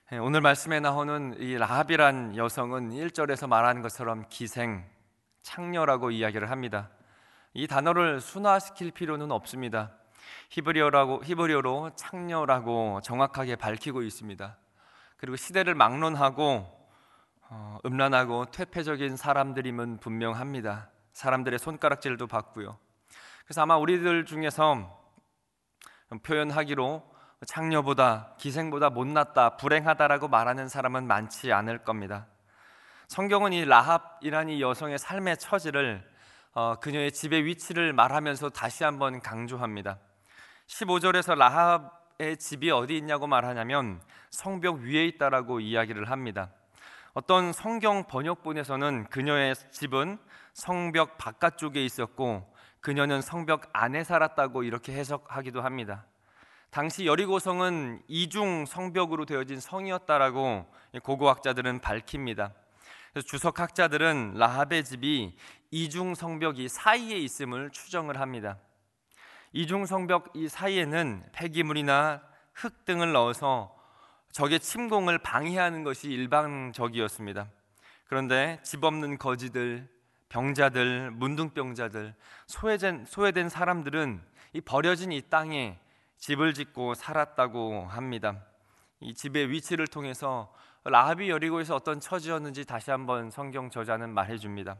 오늘 말씀에 나오는 이 라합이란 여성은 1절에서 말하는 것처럼 기생, 창녀라고 이야기를 합니다. 이 단어를 순화시킬 필요는 없습니다. 히브리어로 창녀라고 정확하게 밝히고 있습니다. 그리고 시대를 막론하고 음란하고 퇴폐적인 사람들임은 분명합니다. 사람들의 손가락질도 받고요. 그래서 아마 우리들 중에서 표현하기로 창녀보다 기생보다 못났다, 불행하다라고 말하는 사람은 많지 않을 겁니다. 성경은 이 라합이라는 이 여성의 삶의 처지를 그녀의 집의 위치를 말하면서 다시 한번 강조합니다. 15절에서 라합의 집이 어디 있냐고 말하냐면 성벽 위에 있다라고 이야기를 합니다. 어떤 성경 번역본에서는 그녀의 집은 성벽 바깥쪽에 있었고 그녀는 성벽 안에 살았다고 이렇게 해석하기도 합니다. 당시 여리고성은 이중 성벽으로 되어진 성이었다라고 고고학자들은 밝힙니다. 그래서 주석학자들은 라합의 집이 이중 성벽 이 사이에 있음을 추정을 합니다. 이중 성벽 이 사이에는 폐기물이나 흙 등을 넣어서 적의 침공을 방해하는 것이 일반적이었습니다. 그런데 집 없는 거지들, 병자들, 문둥병자들, 소외된 사람들은 이 버려진 이 땅에 집을 짓고 살았다고 합니다. 이 집의 위치를 통해서 라합이 여리고에서 어떤 처지였는지 다시 한번 성경 저자는 말해줍니다.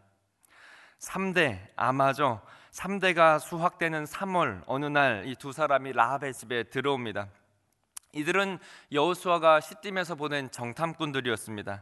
3대 아마죠. 3대가 수확되는 3월 어느 날 이 두 사람이 라합의 집에 들어옵니다. 이들은 여호수아가 시딤에서 보낸 정탐꾼들이었습니다.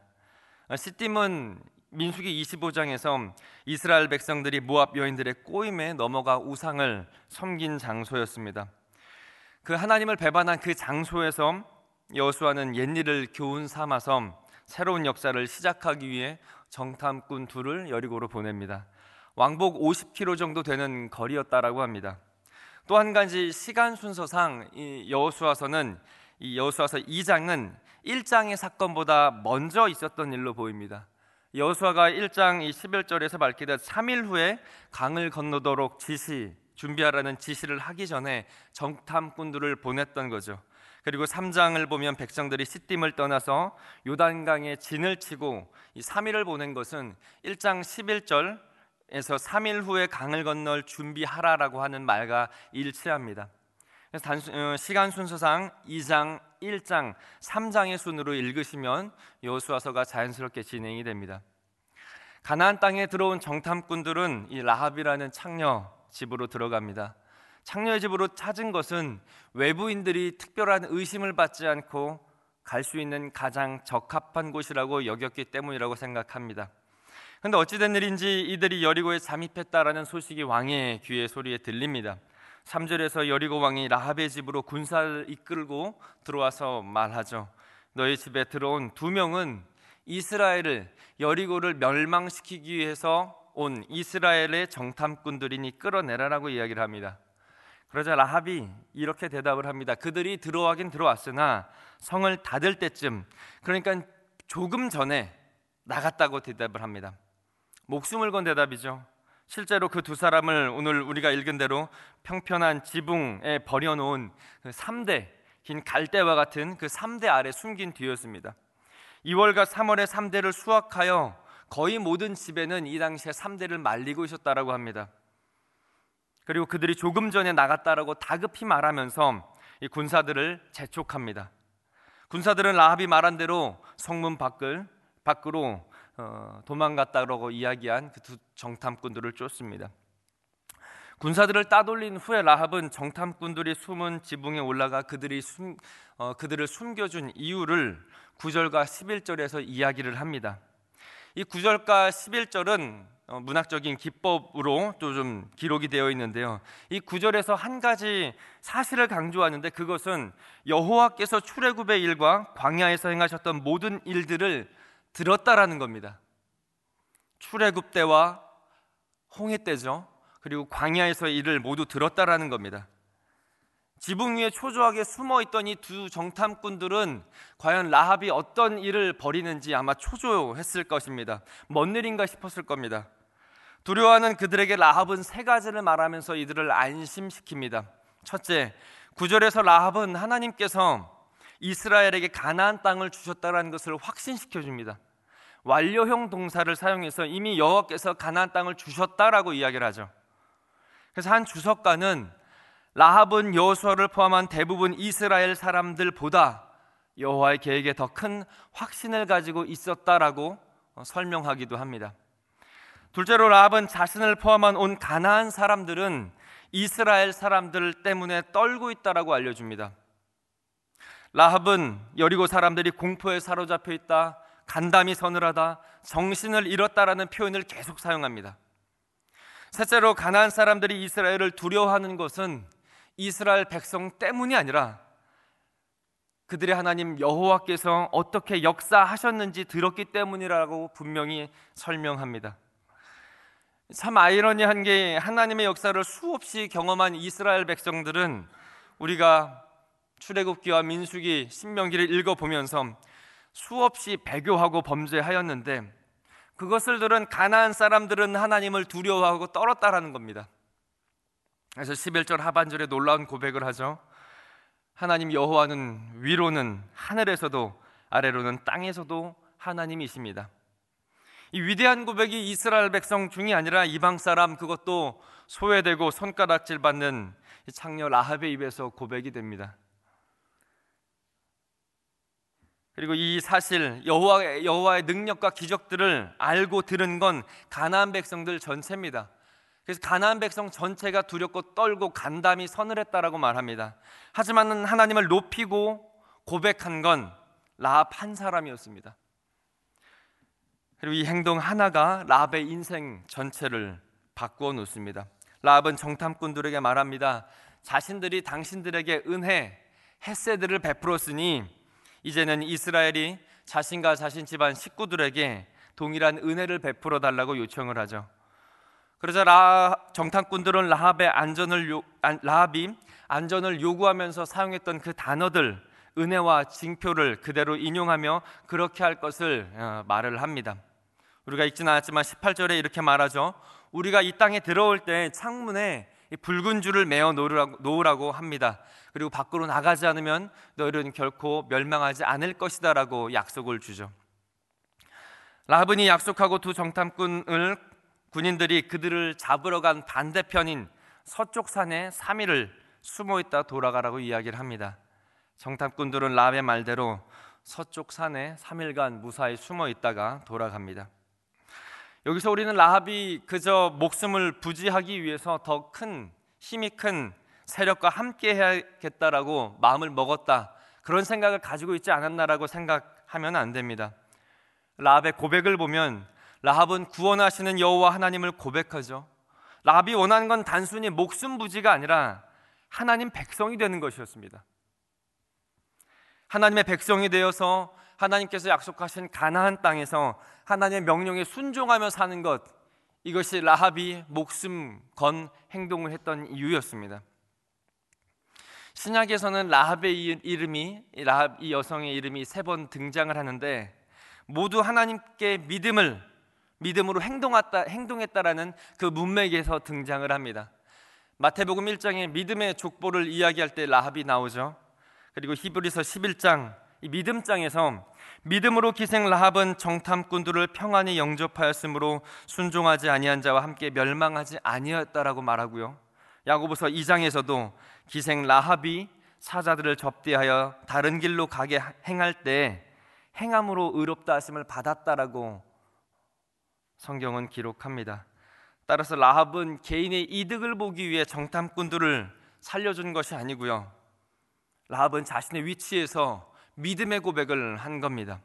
시딤은 민수기 25장에서 이스라엘 백성들이 모압 여인들의 꼬임에 넘어가 우상을 섬긴 장소였습니다. 그 하나님을 배반한 그 장소에서 여호수아는 옛일을 교훈 삼아서 새로운 역사를 시작하기 위해 정탐꾼 둘을 여리고로 보냅니다. 왕복 50km 정도 되는 거리였다라고 합니다. 또 한 가지 시간 순서상 이 여호수아서 2장은 1장의 사건보다 먼저 있었던 일로 보입니다. 여호수아가 1장 11절에서 밝히듯 3일 후에 강을 건너도록 준비하라는 지시를 하기 전에 정탐꾼들을 보냈던 거죠. 그리고 3장을 보면 백성들이 시딤을 떠나서 요단강에 진을 치고 이 3일을 보낸 것은 1장 11절에서 3일 후에 강을 건널 준비하라라고 하는 말과 일치합니다. 그래서 시간 순서상 2장, 1장, 3장의 순으로 읽으시면 여호수아서가 자연스럽게 진행이 됩니다. 가나안 땅에 들어온 정탐꾼들은 이 라합이라는 창녀 집으로 들어갑니다. 창녀의 집으로 찾은 것은 외부인들이 특별한 의심을 받지 않고 갈 수 있는 가장 적합한 곳이라고 여겼기 때문이라고 생각합니다. 그런데 어찌된 일인지 이들이 여리고에 잠입했다라는 소식이 왕의 귀에 소리에 들립니다. 3절에서 여리고 왕이 라합의 집으로 군사를 이끌고 들어와서 말하죠. 너희 집에 들어온 2명은 이스라엘을 여리고를 멸망시키기 위해서 온 이스라엘의 정탐꾼들이니 끌어내라라고 이야기를 합니다. 그러자 라합이 이렇게 대답을 합니다. 그들이 들어가긴 들어왔으나 성을 닫을 때쯤, 그러니까 조금 전에 나갔다고 대답을 합니다. 목숨을 건 대답이죠. 실제로 그 두 사람을 오늘 우리가 읽은 대로 평편한 지붕에 버려놓은 그 3대, 긴 갈대와 같은 그 3대 아래 숨긴 뒤였습니다. 2월과 3월에 3대를 수확하여 거의 모든 집에는 이 당시에 3대를 말리고 있었다라고 합니다. 그리고 그들이 조금 전에 나갔다라고 다급히 말하면서 이 군사들을 재촉합니다. 군사들은 라합이 말한 대로 성문 밖으로 도망갔다라고 이야기한 그 두 정탐꾼들을 쫓습니다. 군사들을 따돌린 후에 라합은 정탐꾼들이 숨은 지붕에 올라가 그들을 숨겨준 이유를 9절과 11절에서 이야기를 합니다. 이 9절과 11절은 문학적인 기법으로 또 좀 기록이 되어 있는데요. 이 9절에서 한 가지 사실을 강조하는데 그것은 여호와께서 출애굽의 일과 광야에서 행하셨던 모든 일들을 들었다라는 겁니다. 출애굽 때와 홍해 때죠. 그리고 광야에서의 일을 모두 들었다라는 겁니다. 지붕 위에 초조하게 숨어있던 이 두 정탐꾼들은 과연 라합이 어떤 일을 벌이는지 아마 초조했을 것입니다. 뭔 일인가 싶었을 겁니다. 두려워하는 그들에게 라합은 3가지를 말하면서 이들을 안심시킵니다. 첫째, 9절에서 라합은 하나님께서 이스라엘에게 가나안 땅을 주셨다는 것을 확신시켜 줍니다. 완료형 동사를 사용해서 이미 여호와께서 가나안 땅을 주셨다라고 이야기를 하죠. 그래서 한 주석가는 라합은 여호수아를 포함한 대부분 이스라엘 사람들보다 여호와의 계획에 더 큰 확신을 가지고 있었다라고 설명하기도 합니다. 둘째로 라합은 자신을 포함한 온 가나안 사람들은 이스라엘 사람들 때문에 떨고 있다라고 알려줍니다. 라합은 여리고 사람들이 공포에 사로잡혀 있다, 간담이 서늘하다, 정신을 잃었다라는 표현을 계속 사용합니다. 셋째로 가나안 사람들이 이스라엘을 두려워하는 것은 이스라엘 백성 때문이 아니라 그들의 하나님 여호와께서 어떻게 역사하셨는지 들었기 때문이라고 분명히 설명합니다. 참 아이러니한 게 하나님의 역사를 수없이 경험한 이스라엘 백성들은 우리가 출애굽기와 민수기, 신명기를 읽어보면서 수없이 배교하고 범죄하였는데 그것을 들은 가나안 사람들은 하나님을 두려워하고 떨었다라는 겁니다. 그래서 11절 하반절에 놀라운 고백을 하죠. 하나님 여호와는 위로는 하늘에서도 아래로는 땅에서도 하나님이십니다. 이 위대한 고백이 이스라엘 백성 중이 아니라 이방 사람, 그것도 소외되고 손가락질 받는 창녀 라합의 입에서 고백이 됩니다. 그리고 이 사실 여호와의 능력과 기적들을 알고 들은 건 가나안 백성들 전체입니다. 그래서 가나안 백성 전체가 두렵고 떨고 간담이 서늘했다라고 말합니다. 하지만 하나님을 높이고 고백한 건 라합 한 사람이었습니다. 그리고 이 행동 하나가 라합의 인생 전체를 바꾸어 놓습니다. 라합은 정탐꾼들에게 말합니다. 자신들이 당신들에게 은혜, 헤세드를 베풀었으니 이제는 이스라엘이 자신과 자신 집안 식구들에게 동일한 은혜를 베풀어 달라고 요청을 하죠. 그러자 정탐꾼들은 라합이 안전을 요구하면서 사용했던 그 단어들, 은혜와 징표를 그대로 인용하며 그렇게 할 것을 말을 합니다. 우리가 읽지는 않았지만 18절에 이렇게 말하죠. 우리가 이 땅에 들어올 때 창문에 붉은 줄을 매어 놓으라고 합니다. 그리고 밖으로 나가지 않으면 너희는 결코 멸망하지 않을 것이다 라고 약속을 주죠. 라합은 약속하고 두 군인들이 그들을 잡으러 간 반대편인 서쪽 산에 3일을 숨어있다 돌아가라고 이야기를 합니다. 정탐꾼들은 라합의 말대로 서쪽 산에 3일간 무사히 숨어있다가 돌아갑니다. 여기서 우리는 라합이 그저 목숨을 부지하기 위해서 더 큰 힘이 큰 세력과 함께 해야겠다라고 마음을 먹었다, 그런 생각을 가지고 있지 않았나라고 생각하면 안 됩니다. 라합의 고백을 보면 라합은 구원하시는 여호와 하나님을 고백하죠. 라합이 원하는 건 단순히 목숨 부지가 아니라 하나님 백성이 되는 것이었습니다. 하나님의 백성이 되어서 하나님께서 약속하신 가나안 땅에서 하나님의 명령에 순종하며 사는 것, 이것이 라합이 목숨 건 행동을 했던 이유였습니다. 신약에서는 라합의 이름이, 라합 이 여성의 이름이 3번 등장을 하는데 모두 하나님께 믿음으로 행동했다라는 그 문맥에서 등장을 합니다. 마태복음 1장에 믿음의 족보를 이야기할 때 라합이 나오죠. 그리고 히브리서 11장 이 믿음장에서 믿음으로 기생 라합은 정탐꾼들을 평안히 영접하였으므로 순종하지 아니한 자와 함께 멸망하지 아니하였다라고 말하고요. 야고보서 2장에서도 기생 라합이 사자들을 접대하여 다른 길로 가게 행할 때 행함으로 의롭다 하심을 받았다라고 성경은 기록합니다. 따라서 라합은 개인의 이득을 보기 위해 정탐꾼들을 살려준 것이 아니고요, 라합은 자신의 위치에서 믿음의 고백을 한 겁니다.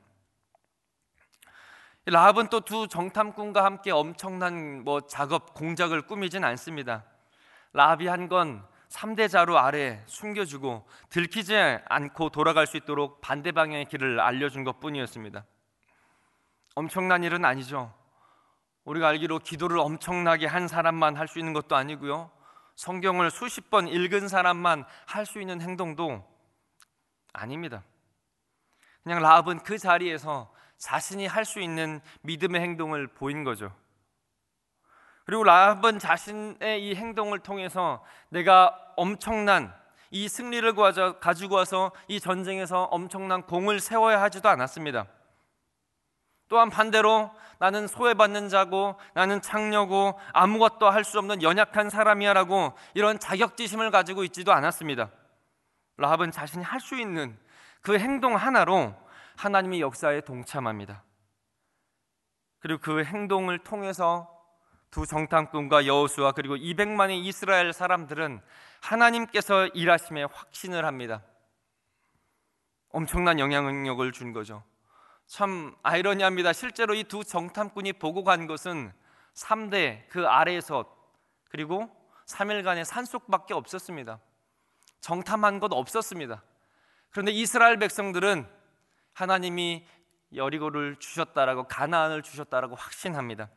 라합은 또 두 정탐꾼과 함께 엄청난 공작을 꾸미진 않습니다. 라합이 한 건 3대 자루 아래 숨겨주고 들키지 않고 돌아갈 수 있도록 반대 방향의 길을 알려준 것뿐이었습니다. 엄청난 일은 아니죠. 우리가 알기로 기도를 엄청나게 한 사람만 할 수 있는 것도 아니고요, 성경을 수십 번 읽은 사람만 할 수 있는 행동도 아닙니다. 그냥 라합은 그 자리에서 자신이 할 수 있는 믿음의 행동을 보인 거죠. 그리고 라합은 자신의 이 행동을 통해서 내가 엄청난 이 승리를 가지고 와서 이 전쟁에서 엄청난 공을 세워야 하지도 않았습니다. 또한 반대로 나는 소외받는 자고 나는 창녀고 아무것도 할 수 없는 연약한 사람이야 라고 이런 자격지심을 가지고 있지도 않았습니다. 라합은 자신이 할 수 있는 그 행동 하나로 하나님의 역사에 동참합니다. 그리고 그 행동을 통해서 두 정탐꾼과 여호수아 그리고 200만의 이스라엘 사람들은 하나님께서 일하심에 확신을 합니다. 엄청난 영향력을 준 거죠. 참 아이러니합니다. 실제로 이 두 정탐꾼이 보고 간 것은 3대 그 아래에서 그리고 3일간의 산속밖에 없었습니다. 정탐한 것 없었습니다. 그런데 이스라엘 백성들은 하나님이 여리고를 주셨다라고, 가나안을 주셨다라고 확신합니다.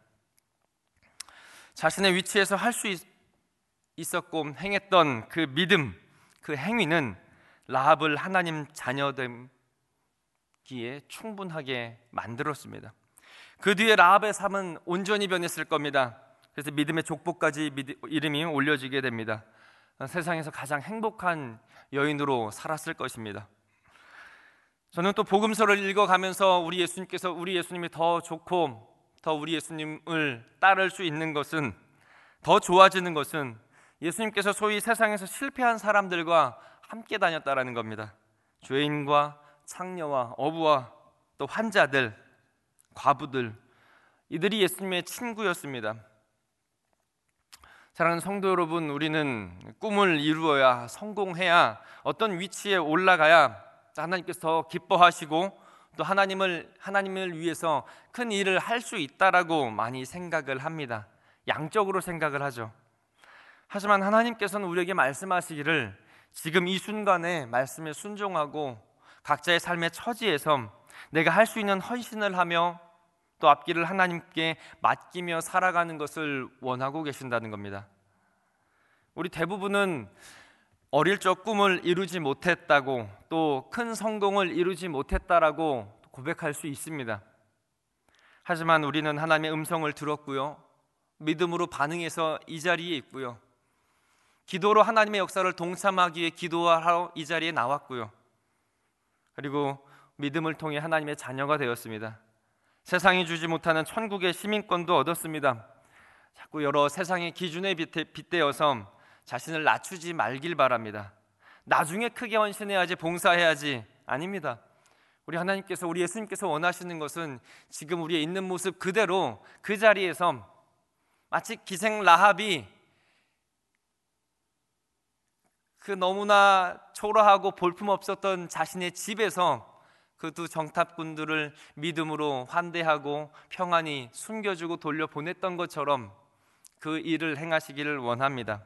자신의 위치에서 할 수 있었고 행했던 그 믿음, 그 행위는 라합을 하나님 자녀됨 기에 충분하게 만들었습니다. 그 뒤에 라합의 삶은 온전히 변했을 겁니다. 그래서 믿음의 족보까지 이름이 올려지게 됩니다. 세상에서 가장 행복한 여인으로 살았을 것입니다. 저는 또 복음서를 읽어가면서 우리 예수님이 더 좋고 더 우리 예수님을 따를 수 있는 것은, 더 좋아지는 것은 예수님께서 소위 세상에서 실패한 사람들과 함께 다녔다라는 겁니다. 죄인과 창녀와 어부와 또 환자들, 과부들, 이들이 예수님의 친구였습니다. 사랑하는 성도 여러분, 우리는 꿈을 이루어야, 성공해야, 어떤 위치에 올라가야 하나님께서 더 기뻐하시고 또 하나님을 위해서 큰 일을 할 수 있다라고 많이 생각을 합니다. 양적으로 생각을 하죠. 하지만 하나님께서는 우리에게 말씀하시기를 지금 이 순간에 말씀에 순종하고 각자의 삶의 처지에서 내가 할 수 있는 헌신을 하며 또 앞길을 하나님께 맡기며 살아가는 것을 원하고 계신다는 겁니다. 우리 대부분은 어릴 적 꿈을 이루지 못했다고, 또 큰 성공을 이루지 못했다라고 고백할 수 있습니다. 하지만 우리는 하나님의 음성을 들었고요, 믿음으로 반응해서 이 자리에 있고요, 기도로 하나님의 역사를 동참하기 위해 기도하러 이 자리에 나왔고요, 그리고 믿음을 통해 하나님의 자녀가 되었습니다. 세상이 주지 못하는 천국의 시민권도 얻었습니다. 자꾸 여러 세상의 기준에 빗대어서 자신을 낮추지 말길 바랍니다. 나중에 크게 헌신해야지, 봉사해야지, 아닙니다. 우리 하나님께서, 우리 예수님께서 원하시는 것은 지금 우리의 있는 모습 그대로 그 자리에서 마치 기생 라합이 그 너무나 초라하고 볼품없었던 자신의 집에서 그 두 정탐꾼들을 믿음으로 환대하고 평안히 숨겨주고 돌려보냈던 것처럼 그 일을 행하시기를 원합니다.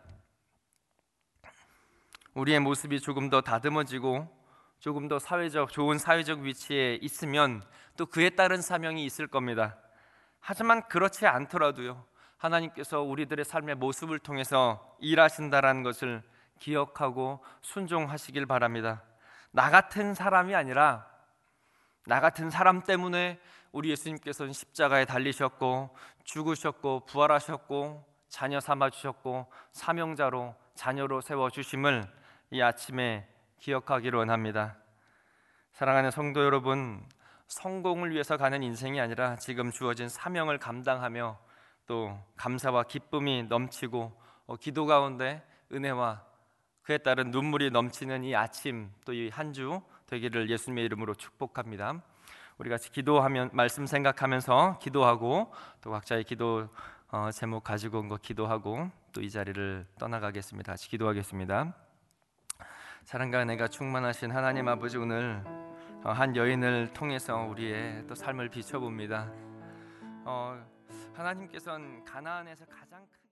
우리의 모습이 조금 더 다듬어지고 조금 더 좋은 사회적 위치에 있으면 또 그에 따른 사명이 있을 겁니다. 하지만 그렇지 않더라도요, 하나님께서 우리들의 삶의 모습을 통해서 일하신다라는 것을 기억하고 순종하시길 바랍니다. 나 같은 사람이 아니라 나 같은 사람 때문에 우리 예수님께서는 십자가에 달리셨고 죽으셨고 부활하셨고 자녀 삼아 주셨고 사명자로 자녀로 세워주심을 이 아침에 기억하기를 원합니다. 사랑하는 성도 여러분, 성공을 위해서 가는 인생이 아니라 지금 주어진 사명을 감당하며 또 감사와 기쁨이 넘치고 기도 가운데 은혜와 그에 따른 눈물이 넘치는 이 아침, 또 이 한 주 되기를 예수님의 이름으로 축복합니다. 우리 같이 기도하면, 말씀 생각하면서 기도하고 또 각자의 기도 제목 가지고 온 거 기도하고 또 이 자리를 떠나가겠습니다. 같이 기도하겠습니다. 사랑과 은혜가 충만하신 하나님 아버지, 오늘 한 여인을 통해서 우리의 또 삶을 비춰봅니다. 하나님께서는 가나안에서 가장 큰